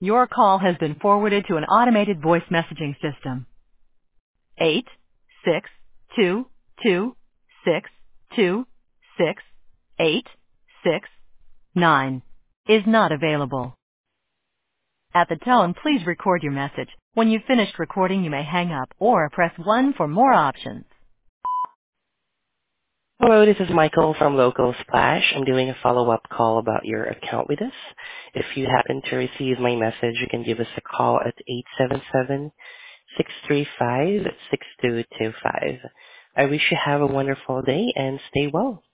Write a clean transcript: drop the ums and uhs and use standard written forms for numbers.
Your call has been forwarded to an automated voice messaging system. 862262689 is not available. At the tone, please record your message. When you've finished recording, you may hang up or press 1 for more options. Hello, this is Michael from Local Splash. I'm doing a follow-up call about your account with us. If you happen to receive my message, you can give us a call at 877-635-6225. I wish you have a wonderful day and stay well.